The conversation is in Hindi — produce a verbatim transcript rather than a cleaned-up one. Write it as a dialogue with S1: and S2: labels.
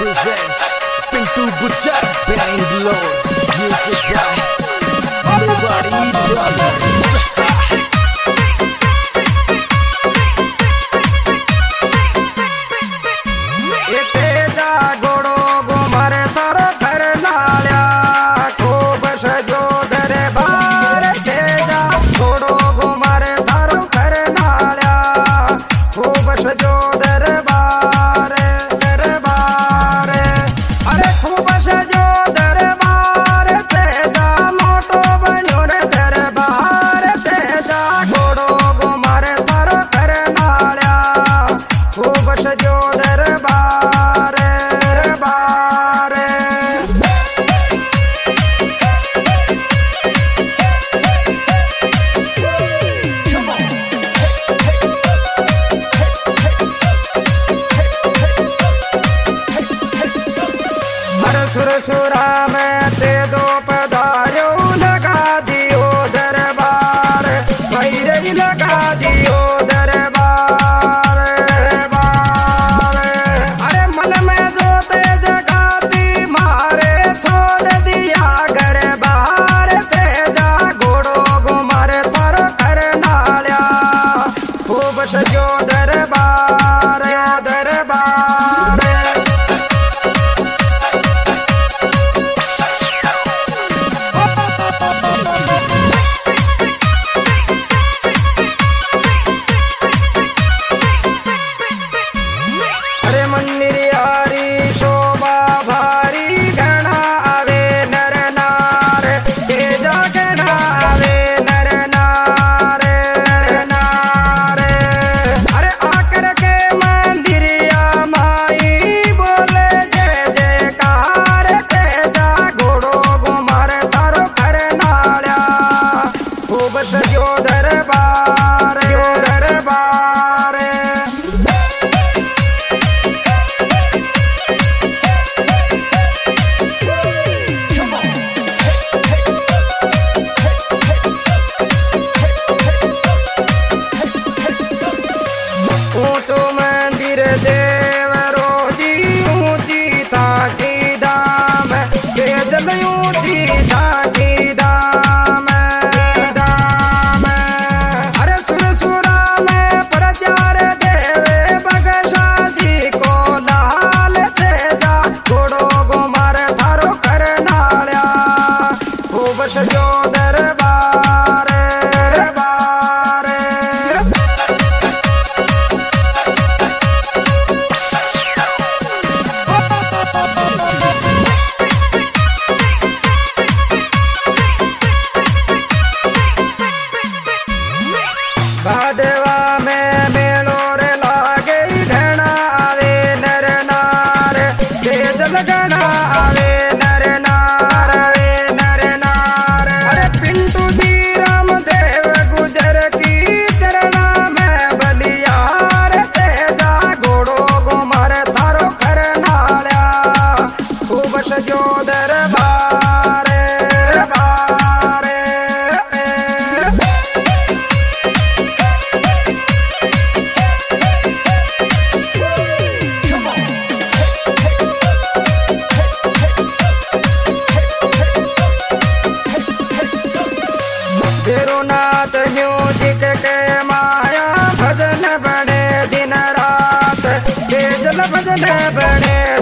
S1: presents Pintu Butcher Bangalore. Music by Nobody Brothers.
S2: सुरसुरा में ते दो पधारो लगा दियो दरबार, भैरई लगा दियो दरबार दरबार। अरे मन में जो तेज गाती मारे छोड़ दिया घर बार, तेजा घोड़ो घुमर थर कर नाल्या खूब सजो दरबार दरबार। सजो दरबार दरबार। ऊंचो मंदिर देव रोजी ऊंची ताकी दाम, तेज ऊंची ताकी दाम। सजो दरबार दरबार। भादवा में मेलो रे लागे घना आवे नर नार, तेज लगना आवे नर नार नर नार। अरे पिंटू दी रामदेव गुजर की चरणा में बलियार, तेजा घोड़ो घुमर थारो कर नाल्या खूब सजो दरबार दरबार। नाथ म्यूजिक के माया भजन बड़े दिन रात, तेज भजन बड़े